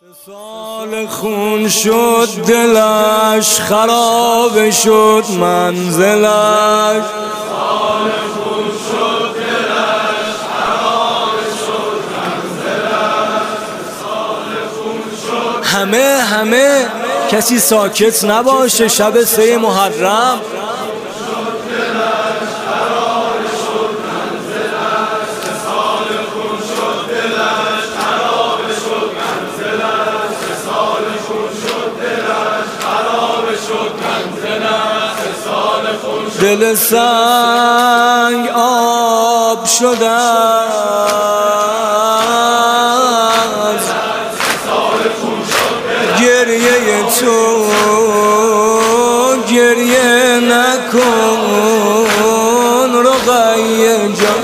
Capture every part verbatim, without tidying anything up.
سال خون شد دلش، خراب شد منزلش. سال خون شد دلش، خراب شد منزلش. سال خون شد همه همه کسی ساکت نباشه شب سه محرم. دل سنگ آب شده است، گریه تو گریه نکن رقیه جان.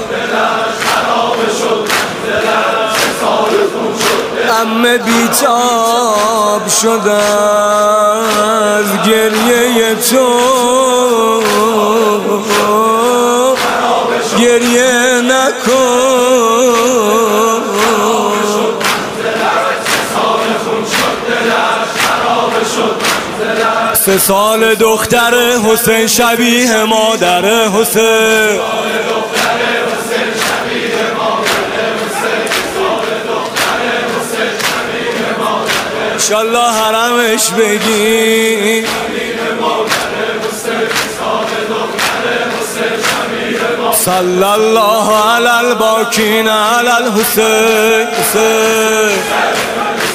عمه بیتاب شده از گریه تو گریه نکن. سه سال دختر حسین شبیه مادر حسین. انشالله حرمش بگی صلی الله علی الباکین علی الحسین.